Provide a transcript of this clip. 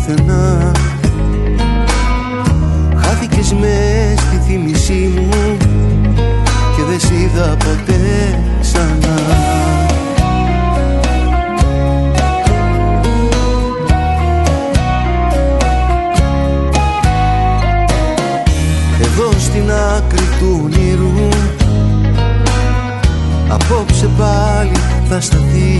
πουθενά. Χάθηκες μες στη θύμησή μου και δεν σ' είδα ποτέ ξανά. Εδώ στην άκρη του όνειρου απόψε πάλι θα σταθεί